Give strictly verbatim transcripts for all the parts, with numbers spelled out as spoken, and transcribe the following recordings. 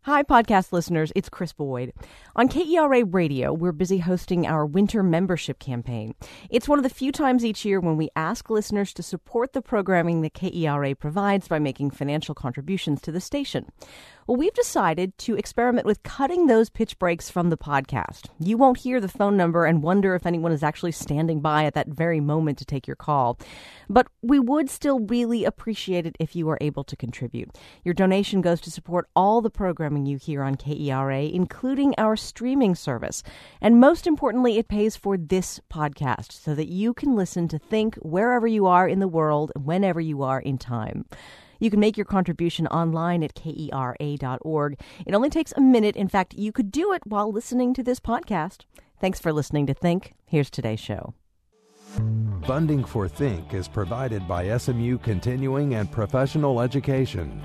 Hi, podcast listeners. It's Chris Boyd. On K E R A Radio, we're busy hosting our winter membership campaign. It's one of the few times each year when we ask listeners to support the programming that K E R A provides by making financial contributions to the station. Well, we've decided to experiment with cutting those pitch breaks from the podcast. You won't hear the phone number and wonder if anyone is actually standing by at that very moment to take your call. But we would still really appreciate it if you are able to contribute. Your donation goes to support all the programming you hear on K E R A, including our streaming service. And most importantly, it pays for this podcast so that you can listen to Think wherever you are in the world, whenever you are in time. You can make your contribution online at K E R A dot org. It only takes a minute. In fact, you could do it while listening to this podcast. Thanks for listening to Think. Here's today's show. Funding for Think is provided by S M U Continuing and Professional Education.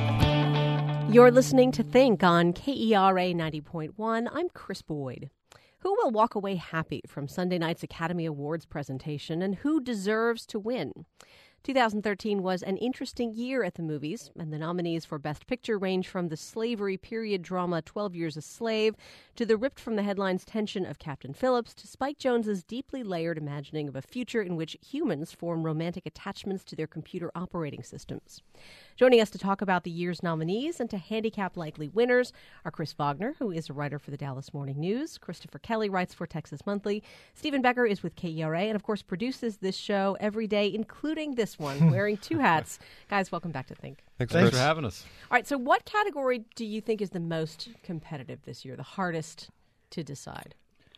You're listening to Think on K E R A ninety point one. I'm Chris Boyd. Who will walk away happy from Sunday night's Academy Awards presentation, and who deserves to win? two thousand thirteen was an interesting year at the movies, and the nominees for Best Picture range from the slavery period drama twelve Years a Slave to the ripped from the headlines tension of Captain Phillips to Spike Jonze's deeply layered imagining of a future in which humans form romantic attachments to their computer operating systems. Joining us to talk about the year's nominees and to handicap likely winners are Chris Wagner, who is a writer for the Dallas Morning News. Christopher Kelly writes for Texas Monthly. Stephen Becker is with K E R A and, of course, produces this show every day, including this one, wearing two hats. Guys, welcome back to Think. Thanks, Thanks for having us. All right, so what category do you think is the most competitive this year, the hardest to decide?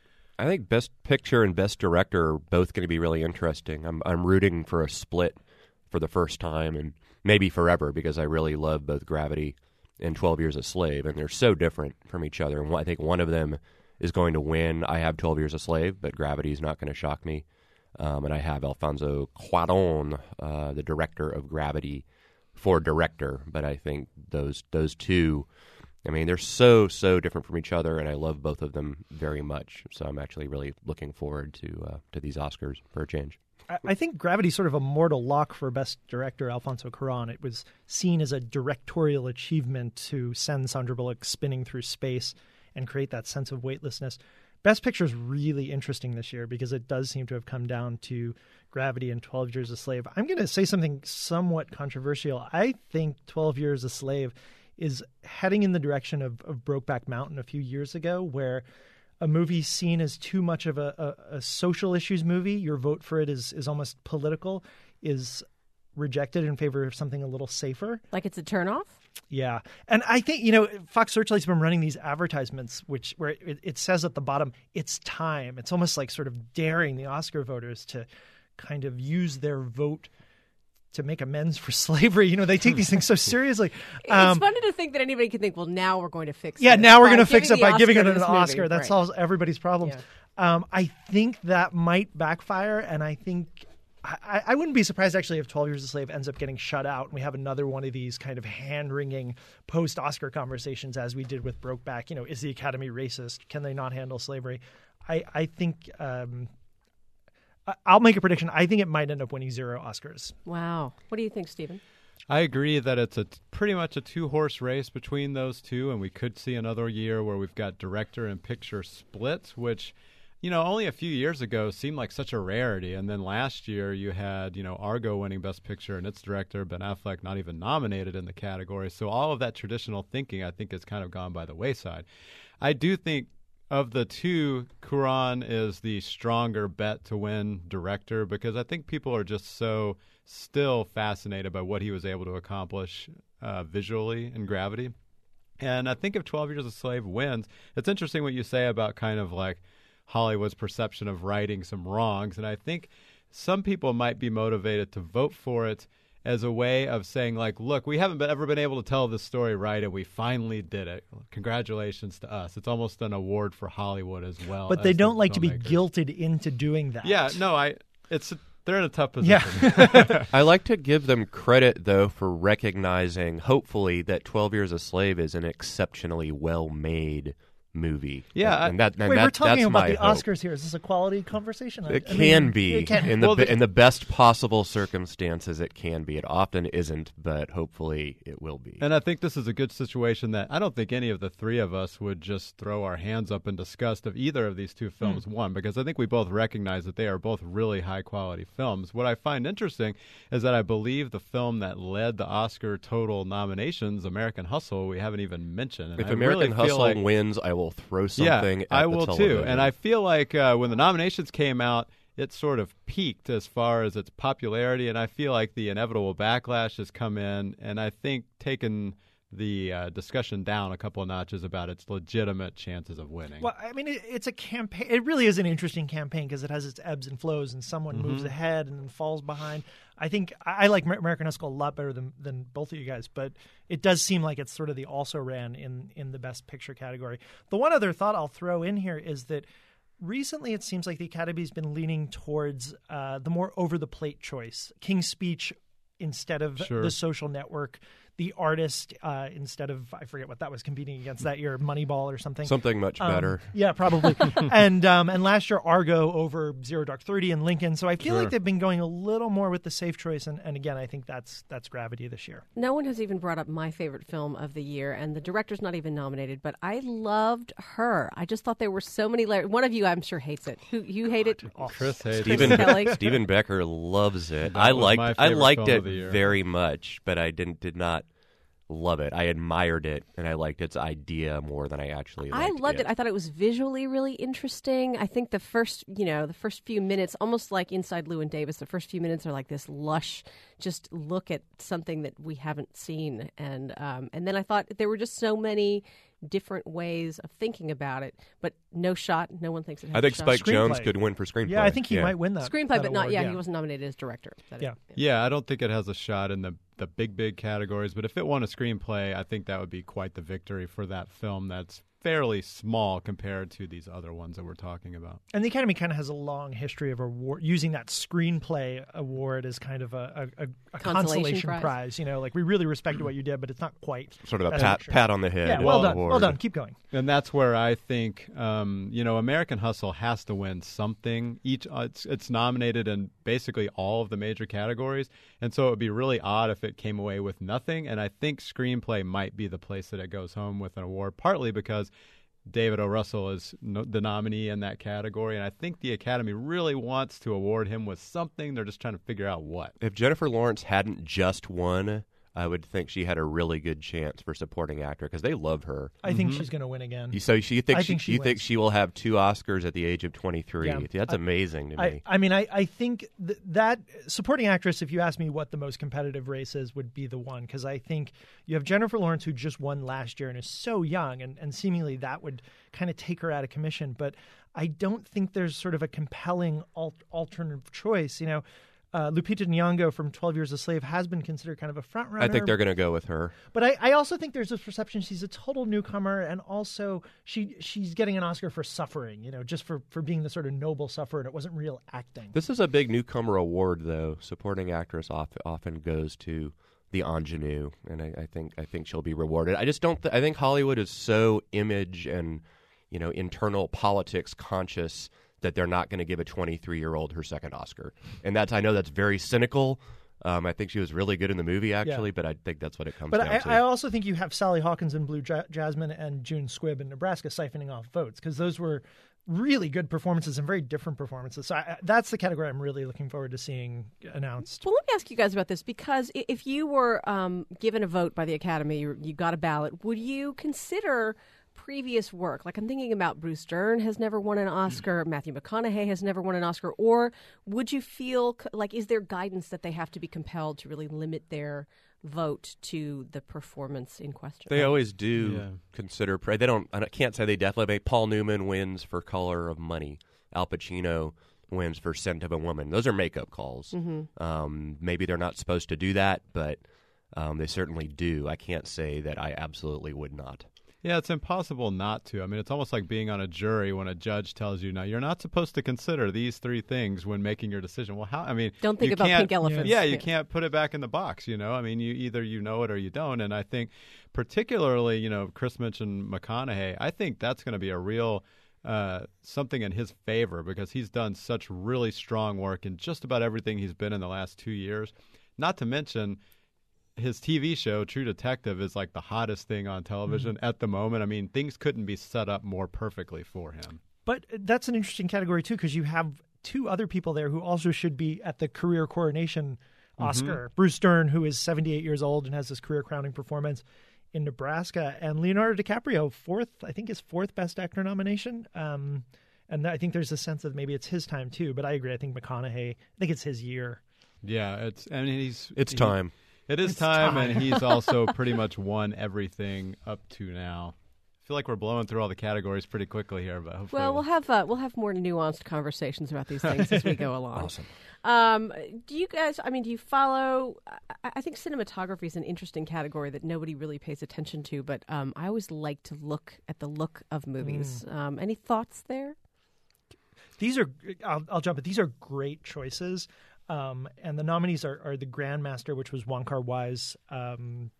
I think Best Picture and Best Director are both going to be really interesting. I'm I'm rooting for a split for the first time and maybe forever because I really love both Gravity and twelve Years a Slave, and they're so different from each other. And I think one of them is going to win. I have twelve Years a Slave, but Gravity is not going to shock me. Um, and I have Alfonso Cuarón, uh, the director of Gravity, for director. But I think those those two, I mean, they're so, so different from each other, and I love both of them very much. So I'm actually really looking forward to uh, to these Oscars for a change. I think Gravity's sort of a mortal lock for Best Director, Alfonso Cuarón. It was seen as a directorial achievement to send Sandra Bullock spinning through space and create that sense of weightlessness. Best Picture is really interesting this year because it does seem to have come down to Gravity and twelve Years a Slave. I'm going to say something somewhat controversial. I think twelve Years a Slave is heading in the direction of, of Brokeback Mountain a few years ago, where a movie seen as too much of a, a, a social issues movie, your vote for it is, is almost political, is rejected in favor of something a little safer. Like it's a turnoff? Yeah. And I think, you know, Fox Searchlight's been running these advertisements which where it, it says at the bottom, it's time. It's almost like sort of daring the Oscar voters to kind of use their vote to make amends for slavery. You know, they take these things so seriously. Um, it's funny to think that anybody can think, well, now we're going to fix yeah, it. Yeah, now we're going to fix it by giving it an Oscar. Movie. That right. solves everybody's problems. Yeah. Um, I think that might backfire, and I think I, I wouldn't be surprised actually if twelve Years a Slave ends up getting shut out and we have another one of these kind of hand-wringing post-Oscar conversations as we did with Brokeback. You know, is the Academy racist? Can they not handle slavery? I, I think um, I'll make a prediction. I think it might end up winning zero Oscars. Wow. What do you think, Stephen? I agree that it's a pretty much a two-horse race between those two, and we could see another year where we've got director and picture split, which, you know, only a few years ago seemed like such a rarity. And then last year you had, you know, Argo winning Best Picture and its director, Ben Affleck, not even nominated in the category. So all of that traditional thinking, I think, has kind of gone by the wayside. I do think of the two, Cuarón is the stronger bet to win director because I think people are just so still fascinated by what he was able to accomplish uh, visually in Gravity. And I think if twelve Years a Slave wins, it's interesting what you say about kind of like Hollywood's perception of righting some wrongs. And I think some people might be motivated to vote for it as a way of saying, like, look, we haven't been, ever been able to tell this story right, and we finally did it. Congratulations to us. It's almost an award for Hollywood as well. But they don't the like to be filmmakers. guilted into doing that. Yeah, no, I. It's they're in a tough position. Yeah. I like to give them credit, though, for recognizing, hopefully, that twelve Years a Slave is an exceptionally well-made movie. Yeah, and, and that and Wait, that, we're talking that's about my the hope. Oscars here. Is this a quality conversation? I- It I can mean, be It can. in the Well, be- the- in the best possible circumstances. It can be. It often isn't, but hopefully it will be. And I think this is a good situation that I don't think any of the three of us would just throw our hands up in disgust of either of these two films Mm. won, because I think we both recognize that they are both really high-quality films. What I find interesting is that I believe the film that led the Oscar total nominations, American Hustle, we haven't even mentioned. And if I American really feel Hustle like, wins, I will throw something yeah, at I the will television. too. And I feel like uh, when the nominations came out, it sort of peaked as far as its popularity, and I feel like the inevitable backlash has come in, and I think taken the uh, discussion down a couple of notches about its legitimate chances of winning. Well, I mean, it, it's a campaign. It really is an interesting campaign because it has its ebbs and flows, and someone Mm-hmm. moves ahead and then falls behind. I think I I like Mer- American Hustle a lot better than than both of you guys, but it does seem like it's sort of the also ran in in the Best Picture category. The one other thought I'll throw in here is that recently it seems like the Academy's been leaning towards uh, the more over the plate choice, King's Speech instead of Sure. The Social Network. The Artist uh, instead of, I forget what that was competing against that year, Moneyball or something. something much Um, better. Yeah, probably. and um, and last year, Argo over Zero Dark Thirty and Lincoln. So I feel Sure. like they've been going a little more with the safe choice. And, and again, I think that's that's Gravity this year. No one has even brought up my favorite film of the year, and the director's not even nominated, but I loved Her. I just thought there were so many layers. One of you, I'm sure, hates it. Who You hate it? Chris hates Stephen it. Kelly. Stephen Becker loves it. That I was liked my I favorite liked film it of the year. very much, but I didn't did not love it. I admired it, and I liked its idea more than I actually I liked loved it. I thought it was visually really interesting. I think the first, you know, the first few minutes, almost like Inside Llewyn Davis, the first few minutes are like this lush, just look at something that we haven't seen. And um, and then I thought there were just so many different ways of thinking about it, but no shot. No one thinks it has I think a shot. Spike Jones Screenplay. could win for screenplay. Yeah, I think he might win that Screenplay, that but not, award, yeah, he wasn't nominated as director. That Yeah. is- Yeah, I don't think it has a shot in the the big, big categories, but if it won a screenplay, I think that would be quite the victory for that film that's fairly small compared to these other ones that we're talking about. And the Academy kind of has a long history of award, using that screenplay award as kind of a, a, a, a Consolation consolation prize. prize. You know, like we really respected what you did, but it's not quite Sort of a Best pat Picture. pat on the head. Yeah, well Well, done, award. well done. Keep going. And that's where I think, um, you know, American Hustle has to win something. Each uh, it's, it's nominated in basically all of the major categories, and so it would be really odd if it came away with nothing. And I think screenplay might be the place that it goes home with an award, partly because David O. Russell is no, the nominee in that category, and I think the Academy really wants to award him with something. They're just trying to figure out what. If Jennifer Lawrence hadn't just won, I would think she had a really good chance for supporting actor because they love her. I think she's going to win again. You- So she thinks I she, think she you think wins. she will have two Oscars at the age of twenty-three. Yeah. That's I- amazing to me. I, I mean, I, I think th- that supporting actress, if you ask me what the most competitive race is, would be the one. Because I think you have Jennifer Lawrence, who just won last year and is so young, and, and seemingly that would kind of take her out of commission. But I don't think there's sort of a compelling al- alternative choice. You know, uh, Lupita Nyong'o from twelve Years a Slave has been considered kind of a front runner. I think they're going to go with her. But I, I also think there's this perception she's a total newcomer, and also she she's getting an Oscar for suffering, you know, just for, for being the sort of noble sufferer, and it wasn't real acting. This is a big newcomer award, though. Supporting actress off, often goes to the ingenue, and I, I think I think she'll be rewarded. I just don't. Th- I think Hollywood is so image and you know internal politics conscious that they're not going to give a twenty-three-year-old her second Oscar, and that's I know that's very cynical. Um, I think she was really good in the movie, actually, Yeah. but I think that's what it comes But down I, to. I also think you have Sally Hawkins in Blue Ja- Jasmine and June Squibb in Nebraska siphoning off votes, because those were really good performances and very different performances. So I, that's the category I'm really looking forward to seeing announced. Well, let me ask you guys about this, because i- if you were um, given a vote by the Academy, you, you got a ballot, would you consider previous work? Like, I'm thinking about Bruce Dern has never won an Oscar, Matthew McConaughey has never won an Oscar, or would you feel c- like, is there guidance that they have to be compelled to really limit their vote to the performance in question? They always do Yeah. consider. Pre- they don't. I can't say they definitely make. Paul Newman wins for Color of Money. Al Pacino wins for Scent of a Woman. Those are makeup calls. Mm-hmm. Um, maybe they're not supposed to do that, but um, they certainly do. I can't say that I absolutely would not. Yeah, it's impossible not to. I mean, it's almost like being on a jury when a judge tells you, now, you're not supposed to consider these three things when making your decision. Well, how? I mean, don't think you about can't- pink elephants. Yeah, you Yeah. can't put it back in the box, you know? I mean, you either you know it or you don't. And I think particularly, you know, Chris mentioned McConaughey. I think that's going to be a real uh, something in his favor because he's done such really strong work in just about everything he's been in the last two years. Not to mention his T V show, True Detective, is like the hottest thing on television mm-hmm. at the moment. I mean, things couldn't be set up more perfectly for him. But that's an interesting category, too, because you have two other people there who also should be at the career coronation Oscar. Mm-hmm. Bruce Dern, who is seventy-eight years old and has this career-crowning performance in Nebraska, and Leonardo DiCaprio, fourth, I think his fourth Best Actor nomination. Um, and I think there's a sense of maybe it's his time, too. But I agree. I think McConaughey, I think it's his year. Yeah, it's I mean, he's It's he, time. It is It's time, time. and he's also pretty much won everything up to now. I feel like we're blowing through all the categories pretty quickly here, but hopefully Well, we'll have uh, we'll have more nuanced conversations about these things as we go along. Awesome. Um, do you guys? I mean, do you follow? I, I think cinematography is an interesting category that nobody really pays attention to, but um, I always like to look at the look of movies. Mm. Um, any thoughts there? These are. I'll, I'll jump in. These are great choices. Um, and the nominees are, are The Grandmaster, which was Wong Kar-wai's um,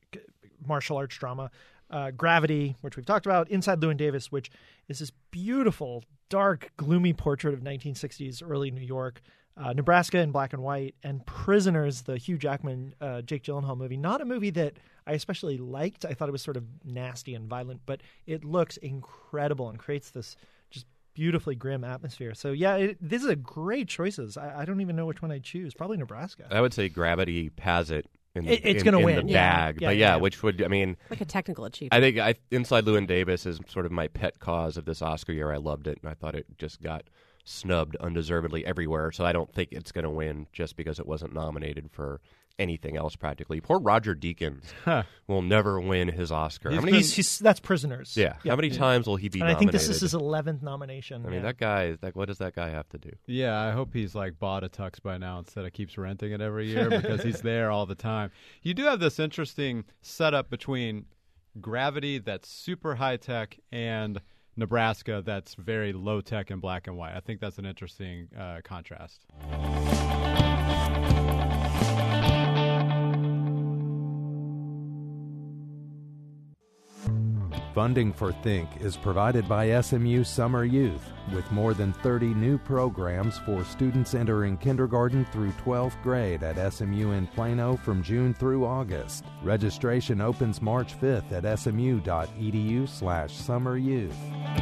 martial arts drama, uh, Gravity, which we've talked about, Inside Llewyn Davis, which is this beautiful, dark, gloomy portrait of nineteen sixties early New York, uh, Nebraska in black and white, and Prisoners, the Hugh Jackman, uh, Jake Gyllenhaal movie. Not a movie that I especially liked. I thought it was sort of nasty and violent, but it looks incredible and creates this just beautifully grim atmosphere. So yeah, it, this is a great choices. I, I don't even know which one I'd choose. Probably Nebraska. I would say Gravity has it in the, It- it's in, gonna in win. the Yeah. bag. Yeah, but yeah, yeah. which would I mean? Like a technical achievement. I think I, Inside Llewyn Davis is sort of my pet cause of this Oscar year. I loved it, and I thought it just got snubbed undeservedly everywhere. So I don't think it's going to win just because it wasn't nominated for anything else practically. Poor Roger Deakins Huh. will never win his Oscar. He's How many? He's, he's, that's Prisoners. yeah. How many times will he be And I nominated? think this is his eleventh nomination. I mean, yeah. that guy. That, what does that guy have to do? Yeah, I hope he's like bought a tux by now instead of keeps renting it every year because he's there all the time. You do have this interesting setup between Gravity that's super high tech and Nebraska that's very low tech and black and white. I think that's an interesting uh, contrast. Funding for Think is provided by S M U Summer Youth, with more than thirty new programs for students entering kindergarten through twelfth grade at S M U in Plano from June through August. Registration opens March fifth at smu.edu slash summeryouth.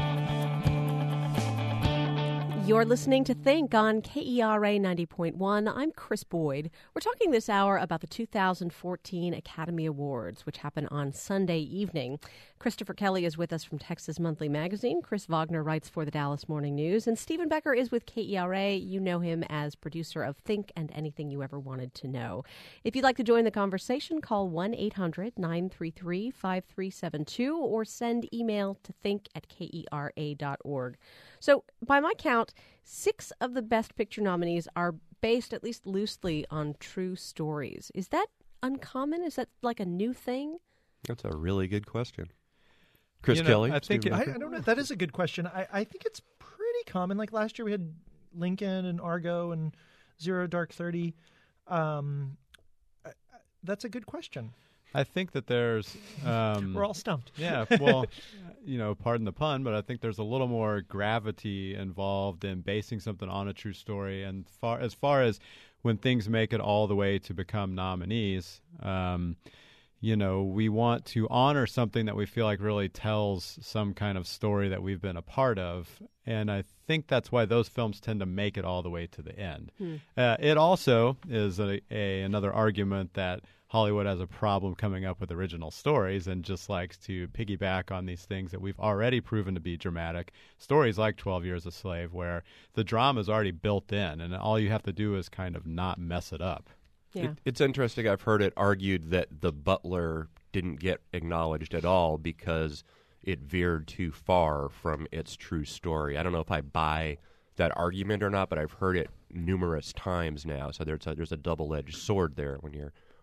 You're listening to Think on K E R A ninety point one. I'm Chris Boyd. We're talking this hour about the two thousand fourteen Academy Awards, which happen on Sunday evening. Christopher Kelly is with us from Texas Monthly Magazine. Chris Wagner writes for the Dallas Morning News. And Stephen Becker is with K E R A. You know him as producer of Think and Anything You Ever Wanted to Know. If you'd like to join the conversation, call one eight hundred nine three three five three seven two or send email to think at kera dot org. So, by my count, six of the Best Picture nominees are based, at least loosely, on true stories. Is that uncommon? Is that like a new thing? That's a really good question. Chris You know, Kelly? I think Stephen I, Becker? I don't know. That is a good question. I, I think it's pretty common. Like last year we had Lincoln and Argo and Zero Dark Thirty. Um, I- I- that's a good question. I think that there's um, We're all stumped. Yeah, well, you know, pardon the pun, but I think there's a little more gravity involved in basing something on a true story. And far as far as when things make it all the way to become nominees, um, you know, we want to honor something that we feel like really tells some kind of story that we've been a part of. And I think that's why those films tend to make it all the way to the end. Hmm. Uh, it also is a, a another argument that Hollywood has a problem coming up with original stories and just likes to piggyback on these things that we've already proven to be dramatic. Stories like twelve Years a Slave, where the drama is already built in, and all you have to do is kind of not mess it up. Yeah. It, it's interesting. I've heard it argued that The Butler didn't get acknowledged at all because it veered too far from its true story. I don't know if I buy that argument or not, but I've heard it numerous times now. So there's a, there's a double-edged sword there when you're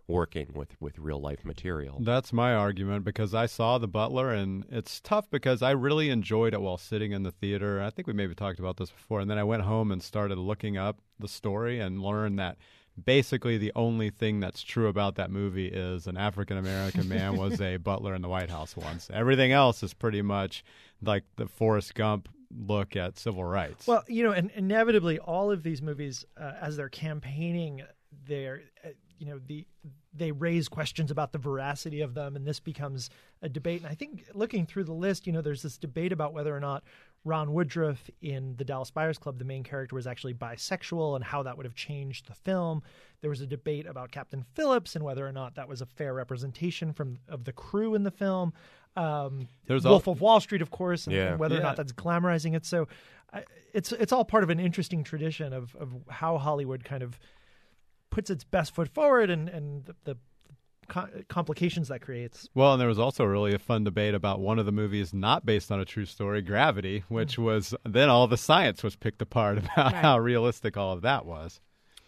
working with, with real life material. That's my argument, because I saw The Butler, and it's tough because I really enjoyed it while sitting in the theater. I think we maybe talked about this before. And then I went home and started looking up the story and learned that basically the only thing that's true about that movie is an African-American man was a butler in the White House once. Everything else is pretty much like the Forrest Gump look at civil rights. Well, you know, and inevitably all of these movies, uh, as they're campaigning, they're, uh, you know, the they raise questions about the veracity of them, and this becomes a debate. And I think looking through the list, you know, there's this debate about whether or not Ron Woodruff in the Dallas Buyers Club, the main character, was actually bisexual and how that would have changed the film. There was a debate about Captain Phillips and whether or not that was a fair representation from of the crew in the film. Um, There's Wolf all- of Wall Street, of course, and, Yeah. and whether Yeah. or not that's glamorizing it. So I, it's it's all part of an interesting tradition of, of how Hollywood kind of puts its best foot forward and, and the, the co- complications that creates. Well, and there was also really a fun debate about one of the movies not based on a true story, Gravity, which was then all the science was picked apart about Right. how realistic all of that was.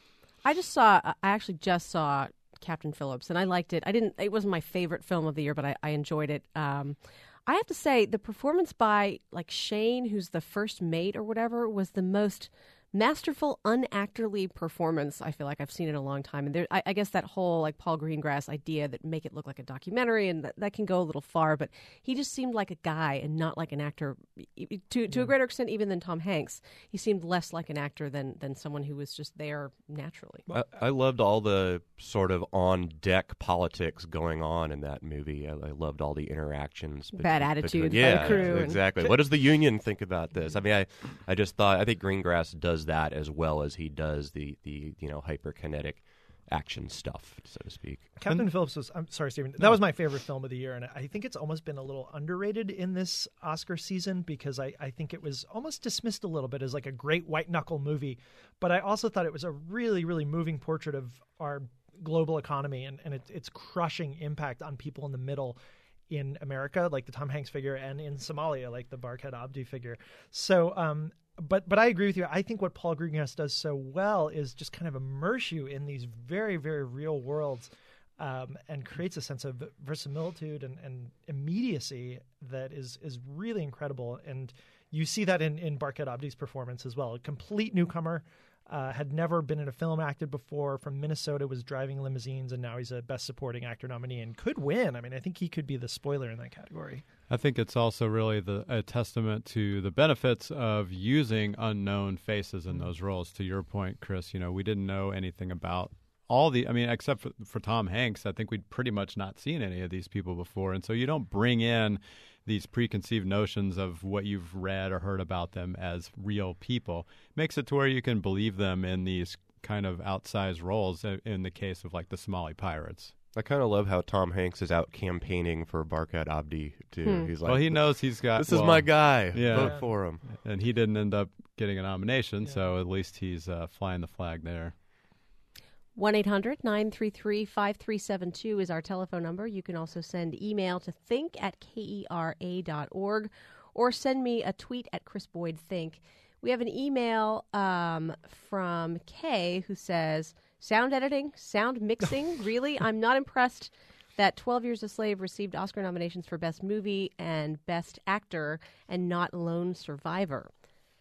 I just saw. I actually just saw Captain Phillips, and I liked it. I didn't. It wasn't my favorite film of the year, but I, I enjoyed it. Um, I have to say, the performance by like Shane, who's the first mate or whatever, was the most masterful, unactorly performance I feel like I've seen in a long time. And there, I, I guess that whole like Paul Greengrass idea that make it look like a documentary, and that, that can go a little far. But he just seemed like a guy and not like an actor. To to a greater extent, even than Tom Hanks, he seemed less like an actor than than someone who was just there naturally. I, I loved all the sort of on-deck politics going on in that movie. I, I loved all the interactions. Bad between- attitudes between- by the yeah, crew and- exactly. What does the union think about this? I mean, I, I just thought, I think Greengrass does that as well as he does the, the you know, hyperkinetic action stuff, so to speak. Captain Phillips was, I'm sorry, Stephen, that was my favorite film of the year, and I think it's almost been a little underrated in this Oscar season because I, I think it was almost dismissed a little bit as like a great white-knuckle movie, but I also thought it was a really, really moving portrait of our global economy and, and it, its crushing impact on people in the middle in America, like the Tom Hanks figure, and in Somalia, like the Barkhad Abdi figure. So, um, But but I agree with you. I think what Paul Greengrass does so well is just kind of immerse you in these very, very real worlds um, and creates a sense of verisimilitude and, and immediacy that is is really incredible. And you see that in, in Barkhad Abdi's performance as well. A complete newcomer, uh, had never been in a film acted before, from Minnesota, was driving limousines, and now he's a Best Supporting Actor nominee and could win. I mean, I think he could be the spoiler in that category. I think it's also really the, a testament to the benefits of using unknown faces in those roles. To your point, Chris, you know, we didn't know anything about all the, I mean, except for, for Tom Hanks, I think we'd pretty much not seen any of these people before. And so you don't bring in these preconceived notions of what you've read or heard about them as real people. Makes it to where you can believe them in these kind of outsized roles in the case of like the Somali pirates. I kind of love how Tom Hanks is out campaigning for Barkhad Abdi, too. Hmm. He's like, Well, he knows he's got... this is well, my guy. Yeah. Vote for him. And he didn't end up getting a nomination, Yeah. so at least he's uh, flying the flag there. one eight hundred nine three three five three seven two is our telephone number. You can also send email to think at kera dot org or send me a tweet at Chris Boyd Think. We have an email um, from Kay who says, sound editing, sound mixing, really? I'm not impressed that twelve Years a Slave received Oscar nominations for Best Movie and Best Actor and not Lone Survivor.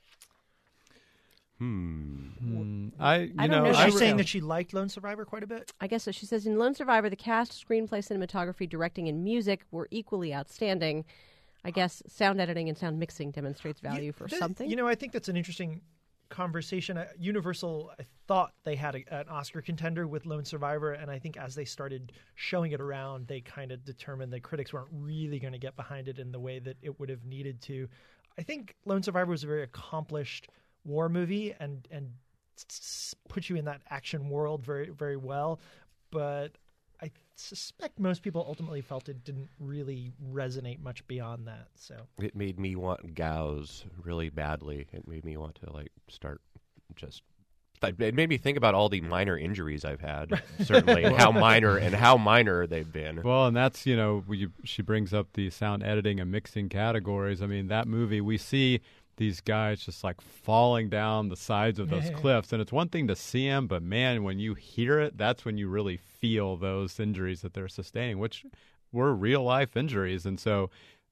Hmm. Hmm. I, you I don't know, know. Is I she re- saying that she liked Lone Survivor quite a bit? I guess so. She says, in Lone Survivor, the cast, screenplay, cinematography, directing, and music were equally outstanding. I guess sound editing and sound mixing demonstrates value You- for that- something. You know, I think that's an interesting conversation. Uh, Universal, I thought they had a, an Oscar contender with Lone Survivor, and I think as they started showing it around, they kind of determined that critics weren't really going to get behind it in the way that it would have needed to. I think Lone Survivor was a very accomplished war movie and and s- put you in that action world very, very well, but I suspect most people ultimately felt it didn't really resonate much beyond that. So It made me want gauze really badly. It made me want to, like, start just... It made me think about all the minor injuries I've had, certainly, and how minor and how minor they've been. Well, and that's, you know, we, she brings up the sound editing and mixing categories. I mean, that movie, we see these guys just like falling down the sides of those Yeah. cliffs. And it's one thing to see them, but man, when you hear it, that's when you really feel those injuries that they're sustaining, which were real life injuries. And so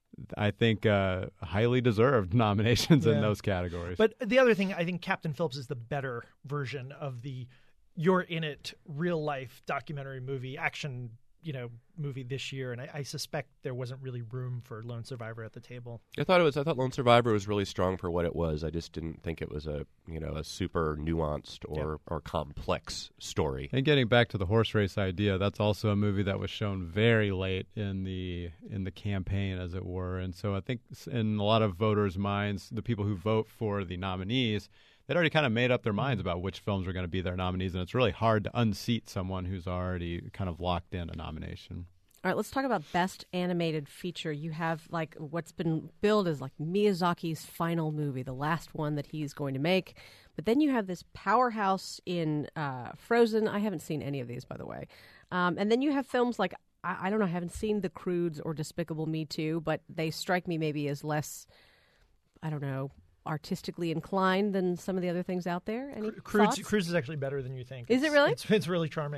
I think uh, highly deserved nominations Yeah. in those categories. But the other thing, I think Captain Phillips is the better version of the you're in it real life documentary movie action, you know, movie this year, and I, I suspect there wasn't really room for Lone Survivor at the table. I thought it was. I thought Lone Survivor was really strong for what it was. I just didn't think it was a you know a super nuanced or or complex story. And getting back to the horse race idea, that's also a movie that was shown very late in the in the campaign, as it were. And so I think in a lot of voters' minds, the people who vote for the nominees, they'd already kind of made up their minds about which films were going to be their nominees, and it's really hard to unseat someone who's already kind of locked in a nomination. All right, let's talk about Best Animated Feature. You have like what's been billed as like Miyazaki's final movie, the last one that he's going to make. But then you have this powerhouse in uh, Frozen. I haven't seen any of these, by the way. Um, and then you have films like, I, I don't know, I haven't seen The Croods or Despicable Me Too, but they strike me maybe as less, I don't know, artistically inclined than some of the other things out there. Any Cruise, thoughts? Cruise is actually better than you think. Is it It's- really? It's, it's really charming.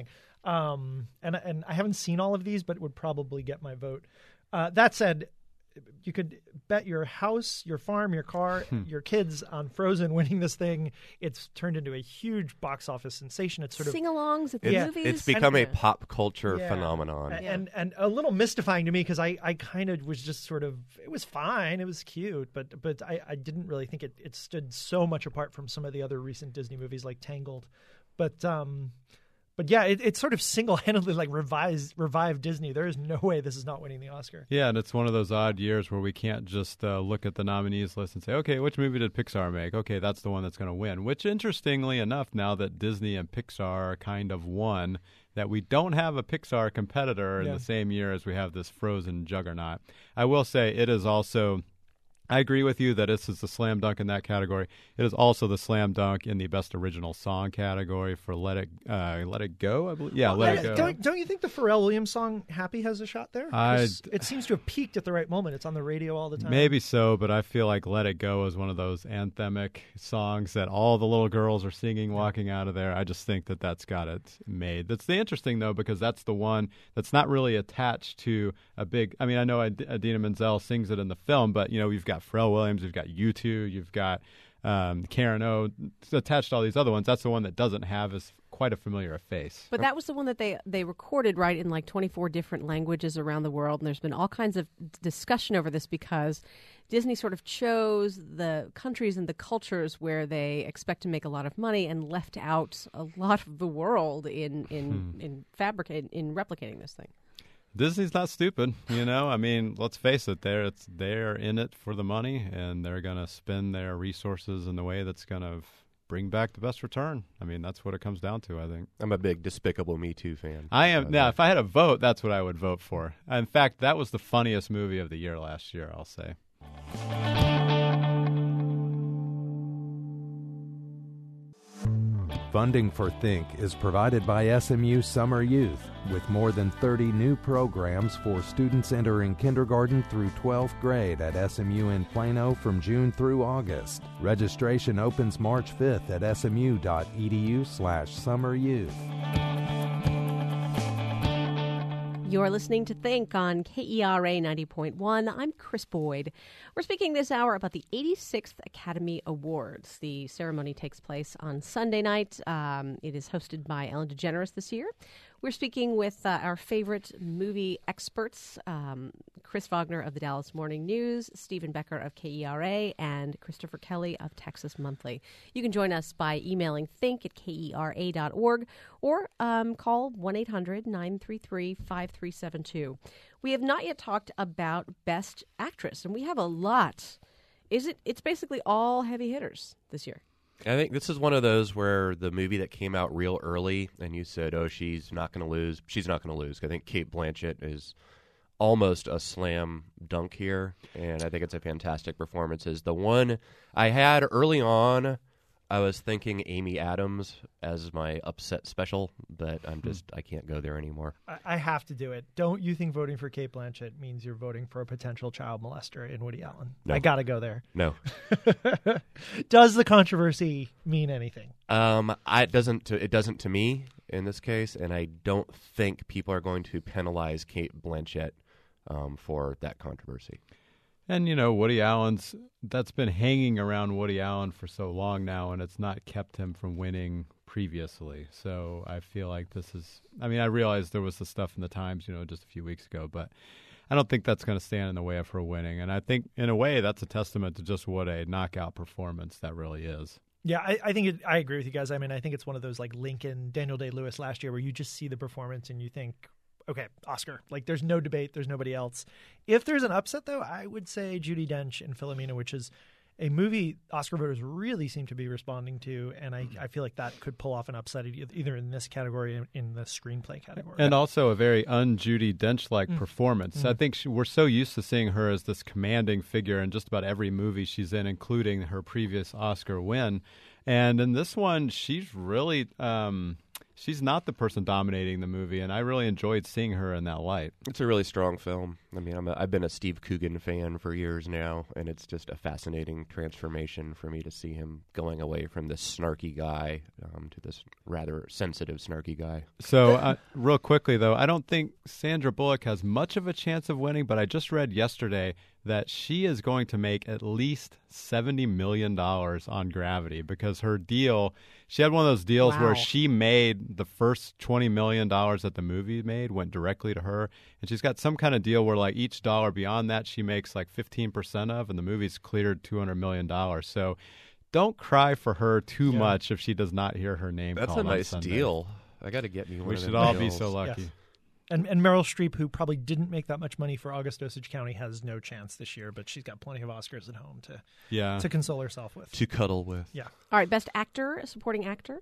Um, and and I haven't seen all of these, but it would probably get my vote. Uh, that said, you could bet your house, your farm, your car, your kids on Frozen winning this thing. It's turned into a huge box office sensation. It's sort of Sing-alongs at the It's, movies? it's become a And- pop culture Yeah. phenomenon. A- and and a little mystifying to me because I, I kind of was just sort of it was fine, it was cute, but but I, I didn't really think it, it stood so much apart from some of the other recent Disney movies like Tangled, but um but yeah, it, it sort of single-handedly like revised revived Disney. There is no way this is not winning the Oscar. Yeah, and it's one of those odd years where we can't just uh, look at the nominees list and say, okay, which movie did Pixar make? Okay, that's the one that's going to win. Which, interestingly enough, now that Disney and Pixar are kind of one, that we don't have a Pixar competitor in Yeah. the same year as we have this Frozen juggernaut. I will say it is also... I agree with you that this is the slam dunk in that category. It is also the slam dunk in the best original song category for "Let It uh, Let It Go." I believe. Yeah, Well, "Let I- It Go." Don't, don't you think the Pharrell Williams song "Happy" has a shot there? I- 'Cause it seems to have peaked at the right moment. It's on the radio all the time. Maybe so, but I feel like "Let It Go" is one of those anthemic songs that all the little girls are singing walking out of there. I just think that that's got it made. That's the interesting, though, because that's the one that's not really attached to a big... I mean, I know Ad- Idina Menzel sings it in the film, but, you know, you've got Pharrell Williams, you've got U two, you've got um, Karen O attached to all these other ones. That's the one that doesn't have as quite a familiar face. But that was the one that they, they recorded, right, in like twenty-four different languages around the world. And there's been all kinds of d- discussion over this because Disney sort of chose the countries and the cultures where they expect to make a lot of money and left out a lot of the world in in, Hmm. in fabricating, in replicating this thing. Disney's not stupid, you know. I mean, let's face it; they're it's they're in it for the money, and they're going to spend their resources in the way that's going to bring back the best return. I mean, that's what it comes down to, I think. I'm a big Despicable Me Too fan. I am Uh, now. If I had a vote, that's what I would vote for. In fact, that was the funniest movie of the year last year, I'll say. Funding for Think is provided by S M U Summer Youth, with more than thirty new programs for students entering kindergarten through twelfth grade at S M U in Plano from June through August. Registration opens March fifth at smu.edu slash summeryouth. You're listening to Think on K E R A ninety point one. I'm Chris Boyd. We're speaking this hour about the eighty-sixth Academy Awards. The ceremony takes place on Sunday night. Um, it is hosted by Ellen DeGeneres this year. We're speaking with uh, our favorite movie experts, um, Chris Wagner of the Dallas Morning News, Stephen Becker of K E R A, and Christopher Kelly of Texas Monthly. You can join us by emailing think at K E R A dot org or um, call one eight hundred nine three three five three seven two. We have not yet talked about Best Actress, and we have a lot. Is it? It's basically all heavy hitters this year. I think this is one of those where the movie that came out real early and you said, oh, she's not going to lose. She's not going to lose. I think Cate Blanchett is almost a slam dunk here, and I think it's a fantastic performance. Is the one I had early on I was thinking Amy Adams as my upset special, but I'm just I can't go there anymore. I, I have to do it. Don't you think voting for Cate Blanchett means you're voting for a potential child molester in Woody Allen? No. I got to go there. No. Does the controversy mean anything? Um, I, it doesn't. To, it doesn't to me in this case, and I don't think people are going to penalize Cate Blanchett um, for that controversy. And, you know, Woody Allen's, that's been hanging around Woody Allen for so long now, and it's not kept him from winning previously. So I feel like this is, I mean, I realized there was the stuff in the Times, you know, just a few weeks ago, but I don't think that's going to stand in the way of her winning. And I think, in a way, that's a testament to just what a knockout performance that really is. Yeah, I, I think it, I agree with you guys. I mean, I think it's one of those like Lincoln, Daniel Day-Lewis last year where you just see the performance and you think, okay, Oscar. Like, there's no debate. There's nobody else. If there's an upset, though, I would say Judi Dench and Philomena, which is a movie Oscar voters really seem to be responding to, and I, I feel like that could pull off an upset either in this category or in the screenplay category. And also a very un-Judi Dench-like mm. performance. Mm. I think she, we're so used to seeing her as this commanding figure in just about every movie she's in, including her previous Oscar win. And in this one, she's really... Um, She's not the person dominating the movie, and I really enjoyed seeing her in that light. It's a really strong film. I mean, I'm a, I've been a Steve Coogan fan for years now, and it's just a fascinating transformation for me to see him going away from this snarky guy um, to this rather sensitive, snarky guy. So, uh, real quickly, though, I don't think Sandra Bullock has much of a chance of winning, but I just read yesterday that she is going to make at least seventy million dollars on Gravity because her deal, she had one of those deals wow. where she made the first twenty million dollars that the movie made went directly to her. And she's got some kind of deal where like each dollar beyond that she makes like fifteen percent of, and the movie's cleared two hundred million dollars. So don't cry for her too yeah. much if she does not hear her name That's called a nice on Sunday. deal. I got to get me one We of should them all deals. be so lucky. Yes. And, and Meryl Streep, who probably didn't make that much money for August Osage County, has no chance this year, but she's got plenty of Oscars at home to yeah. to console herself with. To cuddle with. Yeah. All right, Best Actor, Supporting Actor?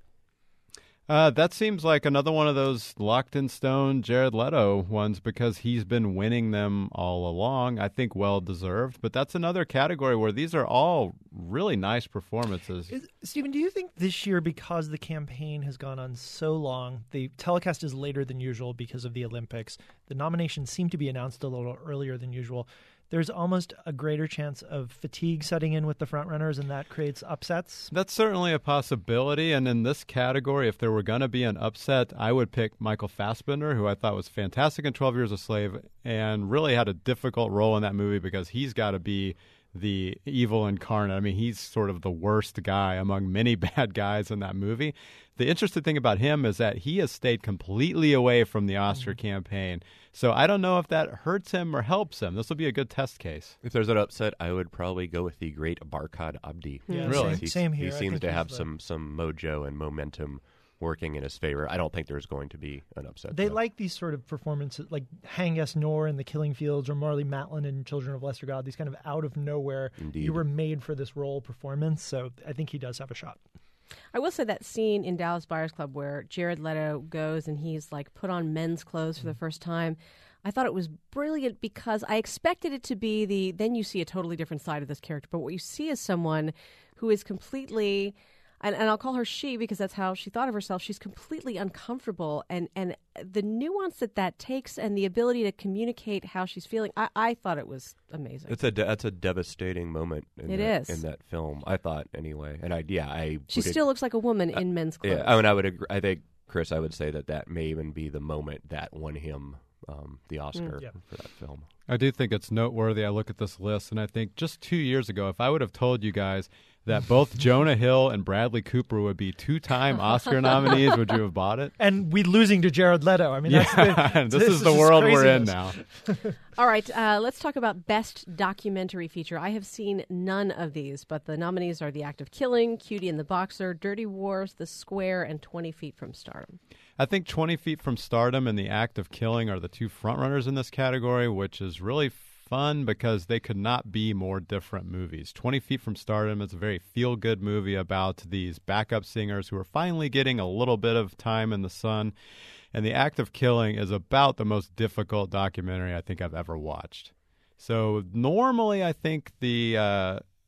Uh, that seems like another one of those locked in stone Jared Leto ones because he's been winning them all along. I think well deserved, but that's another category where these are all really nice performances. Is, Stephen, do you think this year, because the campaign has gone on so long, the telecast is later than usual because of the Olympics, the nominations seem to be announced a little earlier than usual, there's almost a greater chance of fatigue setting in with the frontrunners, and that creates upsets? That's certainly a possibility, and in this category, if there were going to be an upset, I would pick Michael Fassbender, who I thought was fantastic in twelve Years a Slave and really had a difficult role in that movie because he's got to be the evil incarnate. I mean, he's sort of the worst guy among many bad guys in that movie. The interesting thing about him is that he has stayed completely away from the Oscar mm-hmm. campaign. So I don't know if that hurts him or helps him. This will be a good test case. If there's an upset, I would probably go with the great Barkhad Abdi. Yeah, really? Same, He, same here. He I seems think to he's have the- some, some mojo and momentum working in his favor. I don't think there's going to be an upset. They though. like these sort of performances, like Hang S. Noor in The Killing Fields or Marley Matlin in Children of Lesser God, these kind of out of nowhere, Indeed. you were made for this role performance. So I think he does have a shot. I will say that scene in Dallas Buyers Club where Jared Leto goes and he's like put on men's clothes for the first time. I thought it was brilliant because I expected it to be the, then you see a totally different side of this character. But what you see is someone who is completely, and, and I'll call her she because that's how she thought of herself. She's completely uncomfortable. And, and the nuance that that takes and the ability to communicate how she's feeling, I, I thought it was amazing. It's a de- that's a devastating moment. In It that, is. in that film. I thought anyway, and I yeah I she would still looks like a woman in men's clothes. Yeah, I mean I would agree. I think Chris, I would say that that may even be the moment that won him um, the Oscar Mm, yeah. for that film. I do think it's noteworthy. I look at this list, and I think just two years ago, if I would have told you guys that both Jonah Hill and Bradley Cooper would be two-time Oscar nominees, would you have bought it? And we losing to Jared Leto. I mean, that's Yeah, the, this is the world we're in craziness. now. All right, uh, let's talk about Best Documentary Feature. I have seen none of these, but the nominees are The Act of Killing, Cutie and the Boxer, Dirty Wars, The Square, and twenty feet from Stardom. I think twenty feet from Stardom and The Act of Killing are the two frontrunners in this category, which is really fun because they could not be more different movies. twenty feet from Stardom is a very feel-good movie about these backup singers who are finally getting a little bit of time in the sun. And The Act of Killing is about the most difficult documentary I think I've ever watched. So normally I think the uh,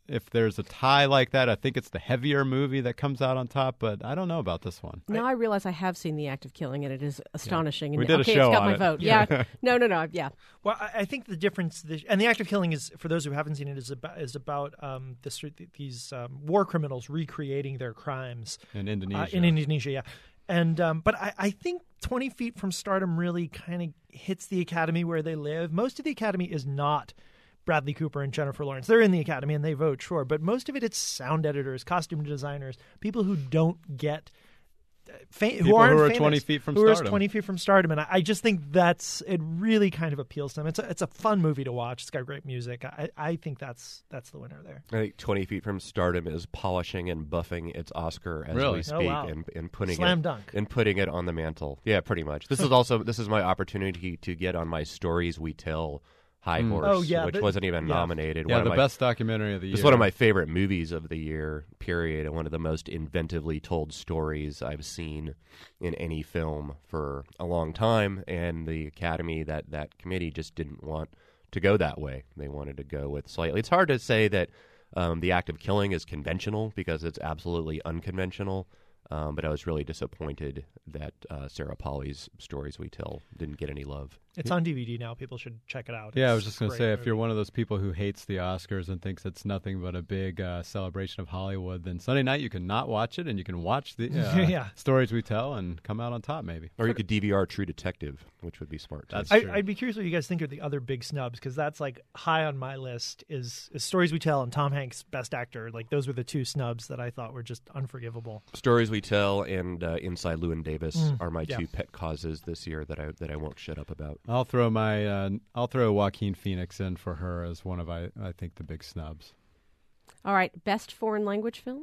if there's a tie like that, I think it's the heavier movie that comes out on top, but I don't know about this one. Now I, I realize I have seen The Act of Killing, and it is astonishing. Yeah. We and, did okay, a show it's got on my it. vote. Yeah. no, no, no. Yeah. Well, I, I think the difference, this, and The Act of Killing is, for those who haven't seen it, is about is about um, this, these um, war criminals recreating their crimes in Indonesia. Uh, in Indonesia, yeah. And um, but I, I think twenty Feet from Stardom really kind of hits the Academy where they live. Most of the Academy is not Bradley Cooper and Jennifer Lawrence. They're in the Academy and they vote, sure, but most of it, it's sound editors, costume designers, people who don't get Fa- who People aren't who are famous, twenty feet from who stardom. are twenty feet from stardom, and I, I just think that's it. Really, kind of appeals to them. It's a, it's a fun movie to watch. It's got great music. I, I think that's that's the winner there. I think twenty feet from stardom is polishing and buffing its Oscar as Really? we speak, Oh, wow. and, and putting Slam it dunk. and putting it on the mantle. Yeah, pretty much. This is also this is my opportunity to get on my Stories We Tell high Mm. horse, Oh, yeah, which the- wasn't even yeah. nominated. Yeah, One the of my, best documentary of the year. It's one of my favorite movies of the year, period, and one of the most inventively told stories I've seen in any film for a long time. And the Academy, that, that committee just didn't want to go that way. They wanted to go with slightly. It's hard to say that um, The Act of Killing is conventional because it's absolutely unconventional. Um, but I was really disappointed that uh, Sarah Polley's Stories We Tell didn't get any love. It's on D V D now. People should check it out. Yeah, I It's was just going a to great say, if movie. you're one of those people who hates the Oscars and thinks it's nothing but a big uh, celebration of Hollywood, then Sunday night you can not watch it and you can watch the uh, Yeah. Stories We Tell and come out on top, maybe. Or you could D V R True Detective, which would be smart, too. That's I, true. I'd be curious what you guys think are the other big snubs, because that's like high on my list is, is Stories We Tell and Tom Hanks Best Actor. Like those were the two snubs that I thought were just unforgivable. Stories We Tell and uh, Inside Llewyn Davis Mm, are my yeah. two pet causes this year that I that I won't shut up about. I'll throw my uh, I'll throw Joaquin Phoenix in for her as one of I, I think the big snubs. All right, best foreign language film?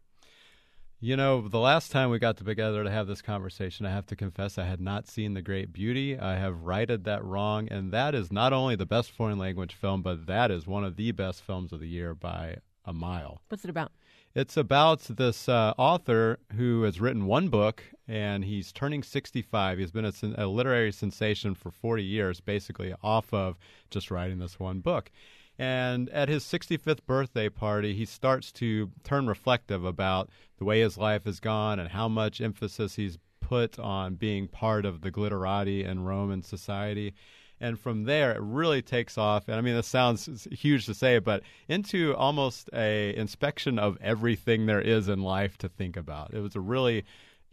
You know, the last time we got together to have this conversation, I have to confess I had not seen The Great Beauty. I have righted that wrong, and that is not only the best foreign language film, but that is one of the best films of the year by a mile. What's it about? It's about this uh, author who has written one book, and he's turning sixty-five. He's been a, sen- a literary sensation for forty years, basically off of just writing this one book. And at his sixty-fifth birthday party, he starts to turn reflective about the way his life has gone and how much emphasis he's put on being part of the glitterati in Roman society. And from there, it really takes off. And I mean, this sounds huge to say, but into almost a inspection of everything there is in life to think about. It was a really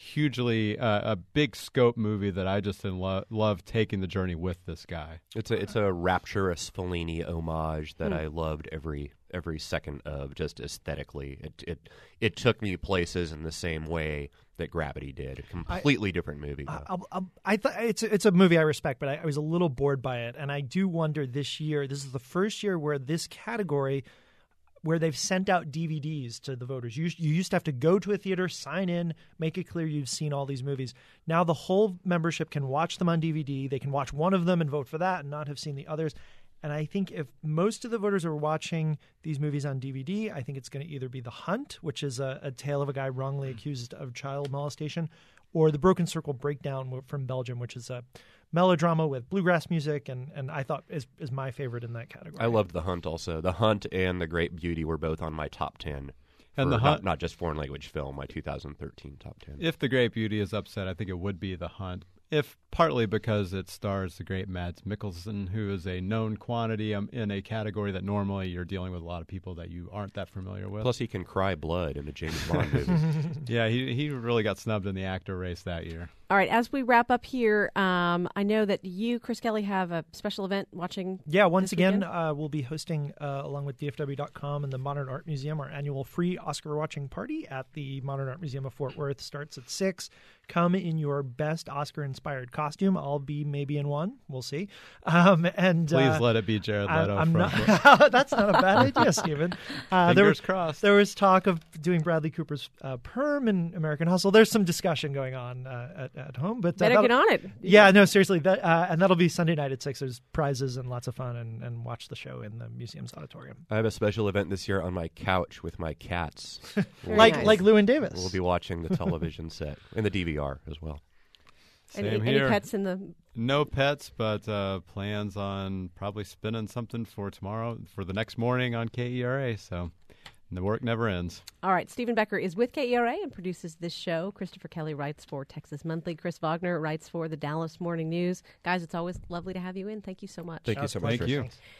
hugely uh, a big scope movie that I just in lo- love taking the journey with this guy. It's a it's a rapturous Fellini homage that I loved every every second of, just aesthetically. It it it took me places in the same way that Gravity did. A completely different movie. I, though. I'll, I'll, I th- it's it's a movie I respect, but I, I was a little bored by it, and I do wonder this year. This is the first year where this category, where they've sent out D V Ds to the voters. You, you used to have to go to a theater, sign in, make it clear you've seen all these movies. Now the whole membership can watch them on D V D. They can watch one of them and vote for that and not have seen the others. And I think if most of the voters are watching these movies on D V D, I think it's going to either be The Hunt, which is a, a tale of a guy wrongly accused of child molestation, or The Broken Circle Breakdown from Belgium, which is a melodrama with bluegrass music, and, and I thought is is my favorite in that category. I loved The Hunt also. The Hunt and The Great Beauty were both on my top ten. And for The not, Hunt- not just foreign language film, my two thousand thirteen top ten. If The Great Beauty is upset, I think it would be The Hunt. If partly because it stars the great Mads Mikkelsen, who is a known quantity um, in a category that normally you're dealing with a lot of people that you aren't that familiar with. Plus, he can cry blood in a James Bond movie. Yeah, he he really got snubbed in the actor race that year. All right, as we wrap up here, um, I know that you, Chris Kelly, have a special event watching. Yeah, once this again, weekend? uh, we'll be hosting, uh, along with D F W dot com and the Modern Art Museum, our annual free Oscar watching party at the Modern Art Museum of Fort Worth. Starts at six. Come in your best Oscar-inspired costume. I'll be maybe in one. We'll see. Um, and Please uh, let it be Jared I- Leto. I'm from not, that's not a bad idea, Stephen. Uh, there, Fingers was, crossed. there was talk of doing Bradley Cooper's uh, Perm in American Hustle. There's some discussion going on uh, at, at home. But uh, Better that'll- get on it. Yeah, no, seriously. That, uh, and that'll be Sunday night at six. There's prizes and lots of fun, and, and watch the show in the museum's auditorium. I have a special event this year on my couch with my cats. Very like nice. like Llewyn Davis. We'll be watching the television set and the D V R as well. Same Any, any here. pets in the? No pets, but uh, plans on probably spinning something for tomorrow, for the next morning on K E R A. So The work never ends. All right. Stephen Becker is with K E R A and produces this show. Christopher Kelly writes for Texas Monthly. Chris Wagner writes for the Dallas Morning News. Guys, it's always lovely to have you in. Thank you so much. Thank you so much. Thank you.